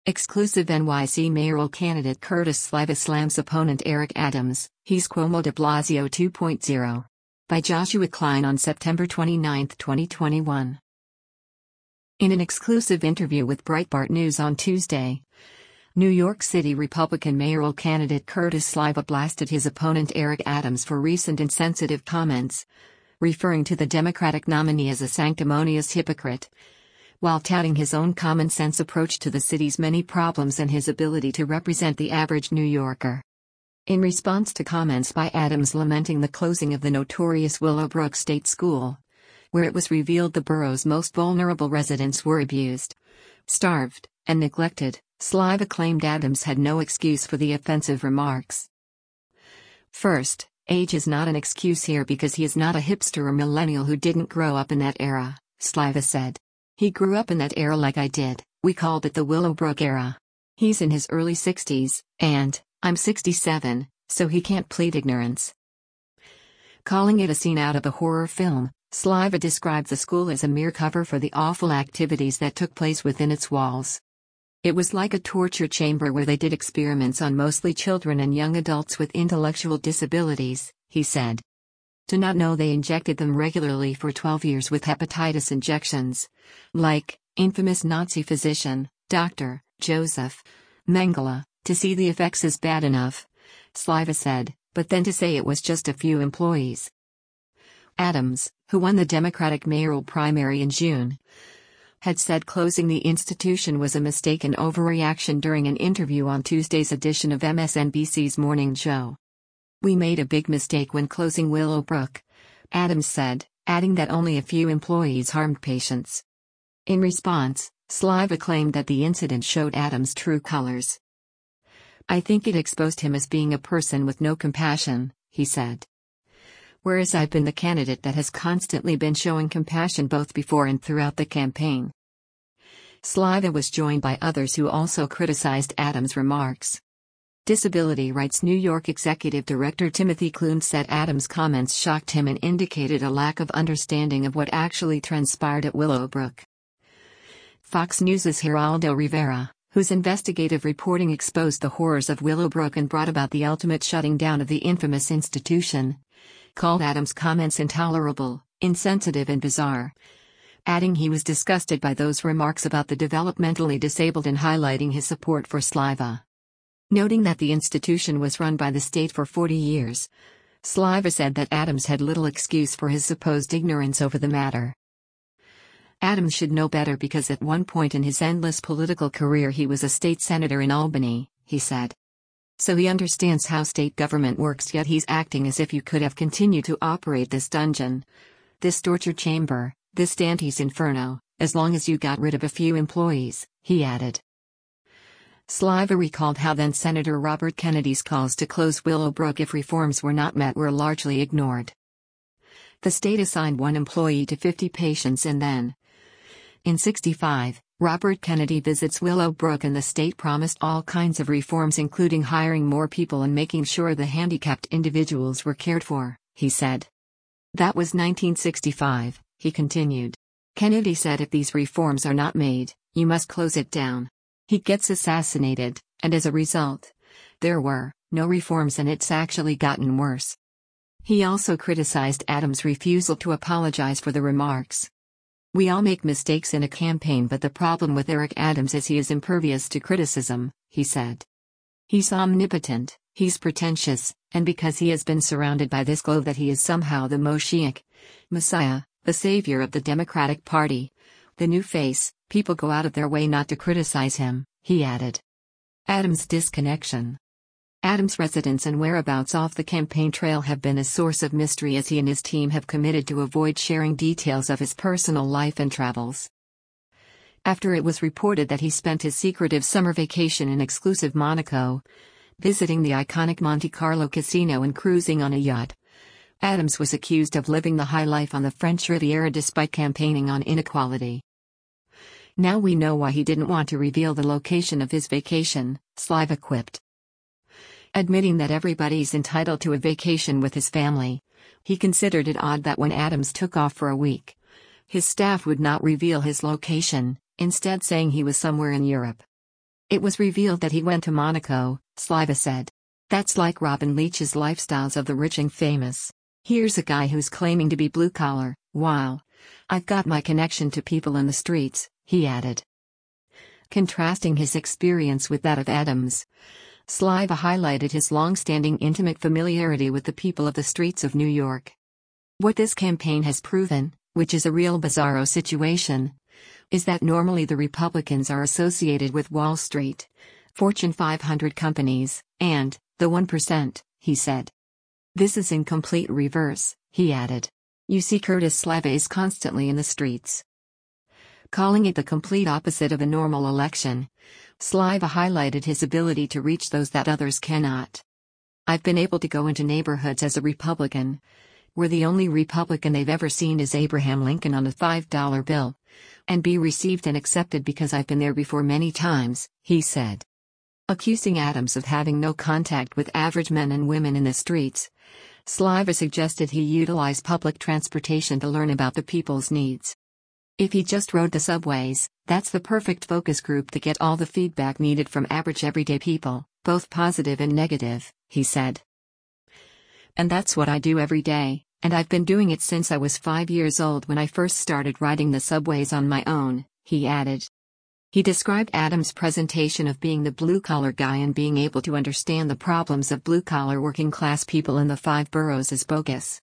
Exclusive: NYC mayoral candidate Curtis Sliva slams opponent Eric Adams, he's Cuomo de Blasio 2.0. By Joshua Klein on September 29, 2021. In an exclusive interview with Breitbart News on Tuesday, New York City Republican mayoral candidate Curtis Sliva blasted his opponent Eric Adams for recent insensitive comments, referring to the Democratic nominee as a sanctimonious hypocrite, while touting his own common-sense approach to the city's many problems and his ability to represent the average New Yorker. In response to comments by Adams lamenting the closing of the notorious Willowbrook State School, where it was revealed the borough's most vulnerable residents were abused, starved, and neglected, Sliva claimed Adams had no excuse for the offensive remarks. First, age is not an excuse here because he is not a hipster or millennial who didn't grow up in that era, Sliva said. He grew up in that era like I did. We called it the Willowbrook era. He's in his early 60s, and I'm 67, so he can't plead ignorance. Calling it a scene out of a horror film, Sliva described the school as a mere cover for the awful activities that took place within its walls. It was like a torture chamber where they did experiments on mostly children and young adults with intellectual disabilities, he said. To not know they injected them regularly for 12 years with hepatitis injections, like infamous Nazi physician, Dr. Joseph Mengele, to see the effects is bad enough, Sliva said, but then to say it was just a few employees. Adams, who won the Democratic mayoral primary in June, had said closing the institution was a mistaken overreaction during an interview on Tuesday's edition of MSNBC's Morning Joe. We made a big mistake when closing Willowbrook, Adams said, adding that only a few employees harmed patients. In response, Sliva claimed that the incident showed Adams' true colors. I think it exposed him as being a person with no compassion, he said. Whereas I've been the candidate that has constantly been showing compassion both before and throughout the campaign. Sliva was joined by others who also criticized Adams' remarks. Disability Rights New York Executive Director Timothy Clune said Adams' comments shocked him and indicated a lack of understanding of what actually transpired at Willowbrook. Fox News' Geraldo Rivera, whose investigative reporting exposed the horrors of Willowbrook and brought about the ultimate shutting down of the infamous institution, called Adams' comments intolerable, insensitive and bizarre, adding he was disgusted by those remarks about the developmentally disabled and highlighting his support for Sliva. Noting that the institution was run by the state for 40 years, Sliva said that Adams had little excuse for his supposed ignorance over the matter. Adams should know better because at one point in his endless political career he was a state senator in Albany, he said. So he understands how state government works, yet he's acting as if you could have continued to operate this dungeon, this torture chamber, this Dante's Inferno, as long as you got rid of a few employees, he added. Sliva recalled how then-Senator Robert Kennedy's calls to close Willowbrook if reforms were not met were largely ignored. The state assigned one employee to 50 patients and then, in '65, Robert Kennedy visits Willowbrook and the state promised all kinds of reforms including hiring more people and making sure the handicapped individuals were cared for, he said. That was 1965, he continued. Kennedy said if these reforms are not made, you must close it down. He gets assassinated, and as a result, there were no reforms and it's actually gotten worse. He also criticized Adams' refusal to apologize for the remarks. We all make mistakes in a campaign, but the problem with Eric Adams is he is impervious to criticism, he said. He's omnipotent, he's pretentious, and because he has been surrounded by this glow that he is somehow the Moshiach, Messiah, the savior of the Democratic Party, the new face, people go out of their way not to criticize him, he added. Adams' disconnection. Adams' residence and whereabouts off the campaign trail have been a source of mystery as he and his team have committed to avoid sharing details of his personal life and travels. After it was reported that he spent his secretive summer vacation in exclusive Monaco, visiting the iconic Monte Carlo casino and cruising on a yacht, Adams was accused of living the high life on the French Riviera despite campaigning on inequality. Now we know why he didn't want to reveal the location of his vacation, Sliva quipped. Admitting that everybody's entitled to a vacation with his family, he considered it odd that when Adams took off for a week, his staff would not reveal his location, instead saying he was somewhere in Europe. It was revealed that he went to Monaco, Sliva said. That's like Robin Leach's lifestyles of the rich and famous. Here's a guy who's claiming to be blue-collar, while I've got my connection to people in the streets, he added. Contrasting his experience with that of Adams, Sliva highlighted his long-standing intimate familiarity with the people of the streets of New York. What this campaign has proven, which is a real bizarro situation, is that normally the Republicans are associated with Wall Street, Fortune 500 companies, and the 1%, he said. This is in complete reverse, he added. You see, Curtis Sliva is constantly in the streets. Calling it the complete opposite of a normal election, Sliva highlighted his ability to reach those that others cannot. I've been able to go into neighborhoods as a Republican, where the only Republican they've ever seen is Abraham Lincoln on a $5 bill, and be received and accepted because I've been there before many times, he said. Accusing Adams of having no contact with average men and women in the streets, Sliva suggested he utilize public transportation to learn about the people's needs. If he just rode the subways, that's the perfect focus group to get all the feedback needed from average everyday people, both positive and negative, he said. And that's what I do every day, and I've been doing it since I was 5 years old when I first started riding the subways on my own, he added. He described Adams' presentation of being the blue-collar guy and being able to understand the problems of blue-collar working-class people in the 5 boroughs as bogus.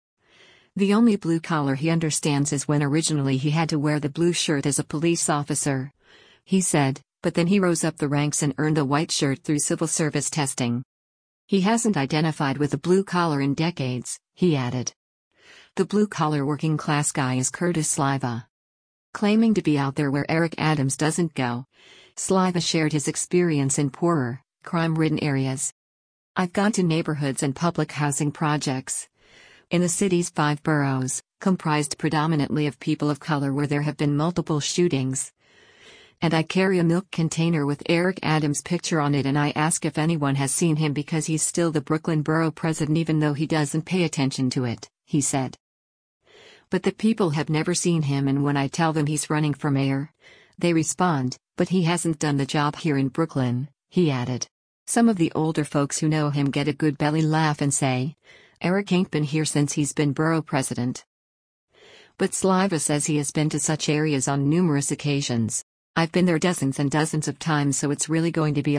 The only blue-collar he understands is when originally he had to wear the blue shirt as a police officer, he said, but then he rose up the ranks and earned a white shirt through civil service testing. He hasn't identified with the blue-collar in decades, he added. The blue-collar working-class guy is Curtis Sliva. Claiming to be out there where Eric Adams doesn't go, Sliva shared his experience in poorer, crime-ridden areas. I've gone to neighborhoods and public housing projects in the city's 5 boroughs, comprised predominantly of people of color where there have been multiple shootings. And I carry a milk container with Eric Adams' picture on it and I ask if anyone has seen him because he's still the Brooklyn borough president even though he doesn't pay attention to it, he said. But the people have never seen him and when I tell them he's running for mayor, they respond, but he hasn't done the job here in Brooklyn, he added. Some of the older folks who know him get a good belly laugh and say, Eric ain't been here since he's been borough president. But Sliva says he has been to such areas on numerous occasions. I've been there dozens and dozens of times, so it's really going to be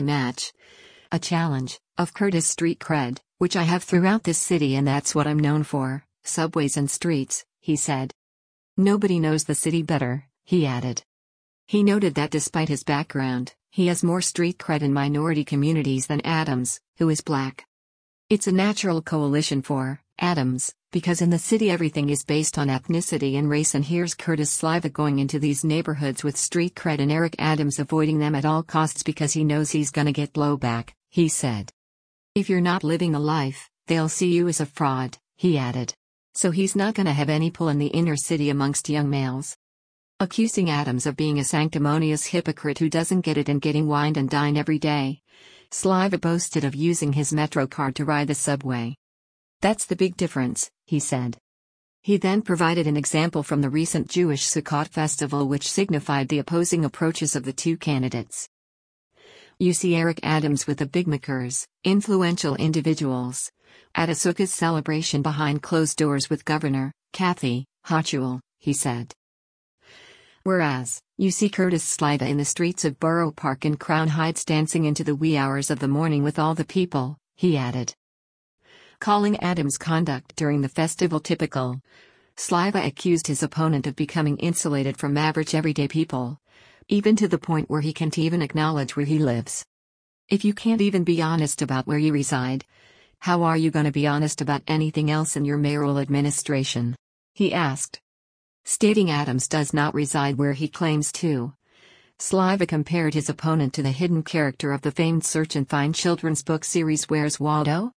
a challenge, of Curtis street cred, which I have throughout this city and that's what I'm known for, subways and streets, he said. Nobody knows the city better, he added. He noted that despite his background, he has more street cred in minority communities than Adams, who is black. It's a natural coalition for Adams, because in the city everything is based on ethnicity and race, and here's Curtis Sliva going into these neighborhoods with street cred and Eric Adams avoiding them at all costs because he knows he's gonna get blowback, he said. If you're not living the life, they'll see you as a fraud, he added. So he's not gonna have any pull in the inner city amongst young males. Accusing Adams of being a sanctimonious hypocrite who doesn't get it and getting wined and dined every day, Sliva boasted of using his Metro card to ride the subway. That's the big difference, he said. He then provided an example from the recent Jewish Sukkot festival which signified the opposing approaches of the two candidates. You see Eric Adams with the bigmakers, influential individuals, at a Sukkot celebration behind closed doors with Governor Kathy Hochul, he said. Whereas, you see Curtis Sliva in the streets of Borough Park and Crown Heights dancing into the wee hours of the morning with all the people, he added. Calling Adams' conduct during the festival typical, Sliva accused his opponent of becoming insulated from average everyday people, even to the point where he can't even acknowledge where he lives. If you can't even be honest about where you reside, how are you going to be honest about anything else in your mayoral administration? He asked. Stating Adams does not reside where he claims to. Sliva compared his opponent to the hidden character of the famed Search and Find children's book series Where's Waldo?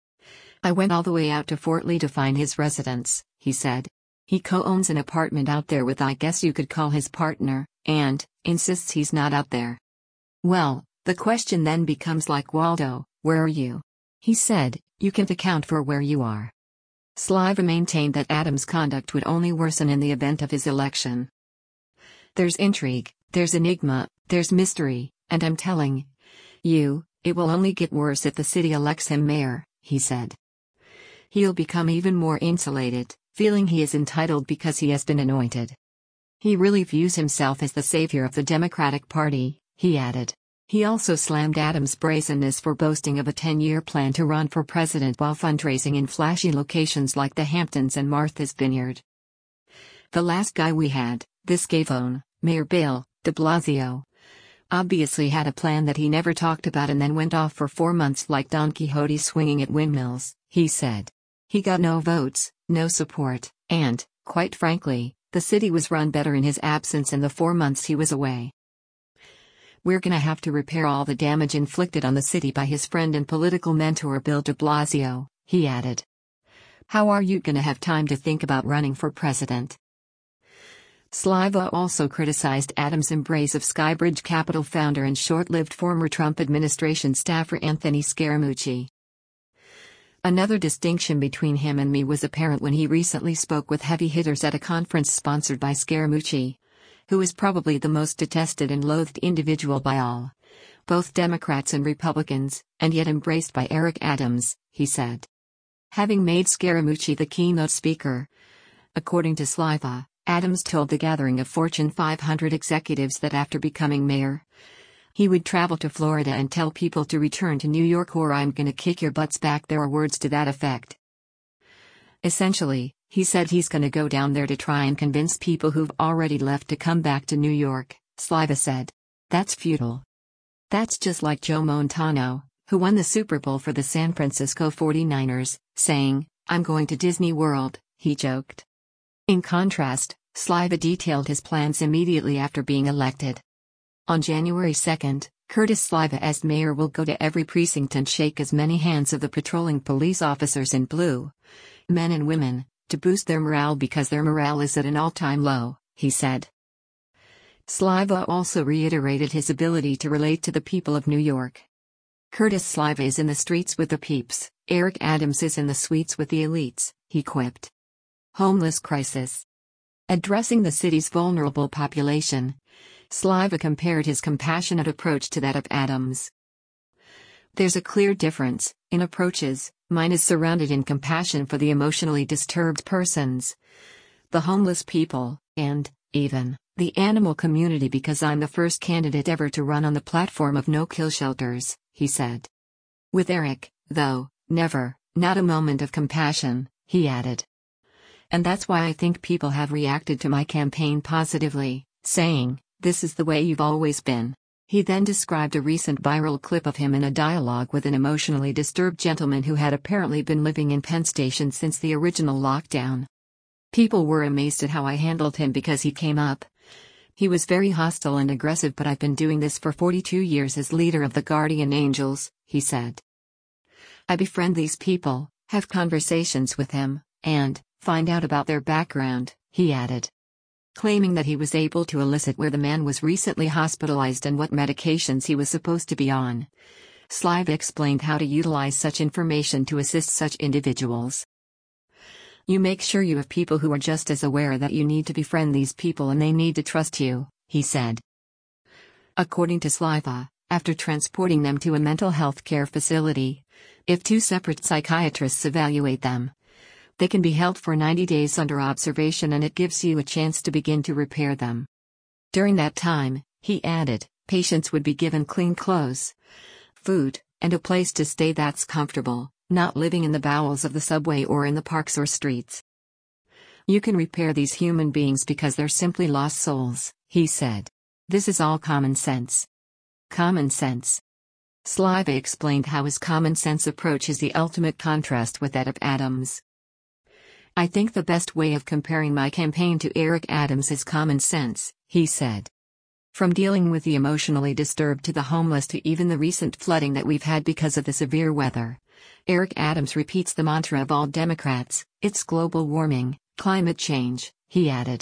I went all the way out to Fort Lee to find his residence, he said. He co-owns an apartment out there with I guess you could call his partner, and insists he's not out there. Well, the question then becomes like Waldo, where are you? He said, you can't account for where you are. Sliva maintained that Adams' conduct would only worsen in the event of his election. There's intrigue, there's enigma, there's mystery, And I'm telling you, it will only get worse if the city elects him mayor, he said. He'll become even more insulated, feeling he is entitled because he has been anointed. He really views himself as the savior of the Democratic Party, he added. He also slammed Adams' brazenness for boasting of a 10-year plan to run for president while fundraising in flashy locations like the Hamptons and Martha's Vineyard. The last guy we had, this gavone, Mayor Bill de Blasio, obviously had a plan that he never talked about and then went off for 4 months like Don Quixote swinging at windmills, he said. He got no votes, no support, and, quite frankly, the city was run better in his absence and the 4 months he was away. We're gonna have to repair all the damage inflicted on the city by his friend and political mentor Bill de Blasio, he added. How are you gonna have time to think about running for president? Sliva also criticized Adams' embrace of Skybridge Capital founder and short-lived former Trump administration staffer Anthony Scaramucci. Another distinction between him and me was apparent when he recently spoke with heavy hitters at a conference sponsored by Scaramucci, who is probably the most detested and loathed individual by all, both Democrats and Republicans, and yet embraced by Eric Adams, he said. Having made Scaramucci the keynote speaker, according to Sliva, Adams told the gathering of Fortune 500 executives that after becoming mayor, he would travel to Florida and tell people to return to New York or I'm gonna kick your butts back. There are words to that effect. Essentially, he said he's gonna go down there to try and convince people who've already left to come back to New York, Sliva said. That's futile. That's just like Joe Montano, who won the Super Bowl for the San Francisco 49ers, saying, I'm going to Disney World, he joked. In contrast, Sliva detailed his plans immediately after being elected. On January 2, Curtis Sliva as mayor will go to every precinct and shake as many hands of the patrolling police officers in blue, men and women, to boost their morale because their morale is at an all-time low, he said. Sliva also reiterated his ability to relate to the people of New York. Curtis Sliva is in the streets with the peeps, Eric Adams is in the suites with the elites, he quipped. Homeless crisis. Addressing the city's vulnerable population, Sliva compared his compassionate approach to that of Adams. There's a clear difference in approaches. Mine is surrounded in compassion for the emotionally disturbed persons, the homeless people, and, even, the animal community because I'm the first candidate ever to run on the platform of no-kill shelters, he said. With Eric, though, never, not a moment of compassion, he added. And that's why I think people have reacted to my campaign positively, saying, this is the way you've always been. He then described a recent viral clip of him in a dialogue with an emotionally disturbed gentleman who had apparently been living in Penn Station since the original lockdown. People were amazed at how I handled him because he came up. He was very hostile and aggressive, but I've been doing this for 42 years as leader of the Guardian Angels, he said. I befriend these people, have conversations with them, and find out about their background, he added. Claiming that he was able to elicit where the man was recently hospitalized and what medications he was supposed to be on. Sliva explained how to utilize such information to assist such individuals. You make sure you have people who are just as aware that you need to befriend these people and they need to trust you, he said. According to Sliva, after transporting them to a mental health care facility, if 2 separate psychiatrists evaluate them, they can be held for 90 days under observation and it gives you a chance to begin to repair them. During that time, he added, patients would be given clean clothes, food, and a place to stay that's comfortable, not living in the bowels of the subway or in the parks or streets. You can repair these human beings because they're simply lost souls, he said. This is all common sense. Common sense. Sliva explained how his common sense approach is the ultimate contrast with that of Adams. I think the best way of comparing my campaign to Eric Adams is common sense, he said. From dealing with the emotionally disturbed to the homeless to even the recent flooding that we've had because of the severe weather, Eric Adams repeats the mantra of all Democrats, it's global warming, climate change, he added.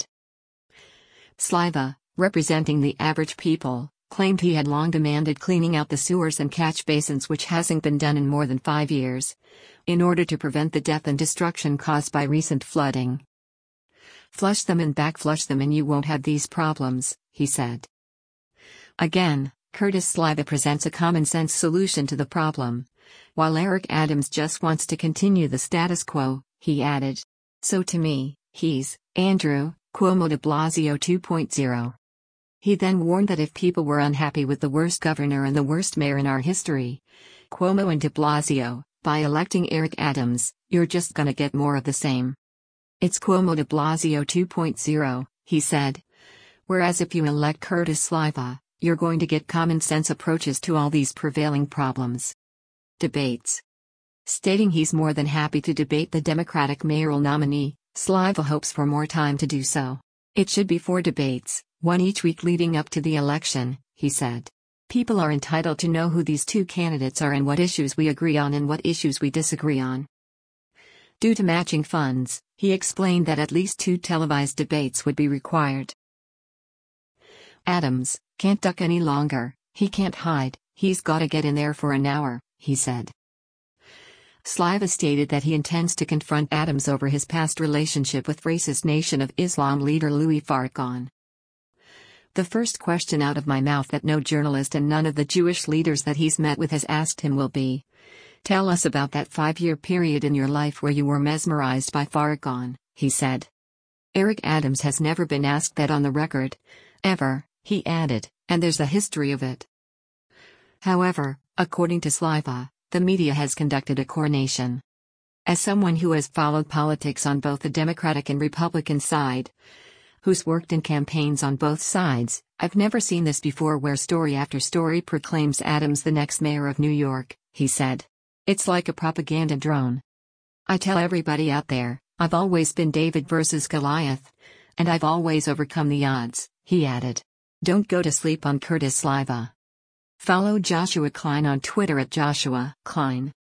Sliva, representing the average people, claimed he had long demanded cleaning out the sewers and catch basins, which hasn't been done in more than 5 years, in order to prevent the death and destruction caused by recent flooding. Flush them and backflush them and you won't have these problems, he said. Again, Curtis Sliva presents a common-sense solution to the problem. While Eric Adams just wants to continue the status quo, he added. So to me, he's Andrew Cuomo de Blasio 2.0. He then warned that if people were unhappy with the worst governor and the worst mayor in our history, Cuomo and de Blasio, by electing Eric Adams, you're just gonna get more of the same. It's Cuomo de Blasio 2.0, he said. Whereas if you elect Curtis Sliva, you're going to get common-sense approaches to all these prevailing problems. Debates. Stating he's more than happy to debate the Democratic mayoral nominee, Sliva hopes for more time to do so. It should be 4 debates, one each week leading up to the election, he said. People are entitled to know who these 2 candidates are and what issues we agree on and what issues we disagree on. Due to matching funds, he explained that at least 2 televised debates would be required. Adams can't duck any longer, he can't hide, he's gotta get in there for an hour, he said. Sliva stated that he intends to confront Adams over his past relationship with racist Nation of Islam leader Louis Farrakhan. The first question out of my mouth that no journalist and none of the Jewish leaders that he's met with has asked him will be, tell us about that 5-year period in your life where you were mesmerized by Farrakhan, he said. Eric Adams has never been asked that on the record. Ever, he added, and there's a history of it. However, according to Sliva, the media has conducted a coronation. As someone who has followed politics on both the Democratic and Republican side, who's worked in campaigns on both sides, I've never seen this before where story after story proclaims Adams the next mayor of New York, he said. It's like a propaganda drone. I tell everybody out there, I've always been David versus Goliath. And I've always overcome the odds, he added. Don't go to sleep on Curtis Sliva. Follow Joshua Klein on Twitter at Joshua Klein.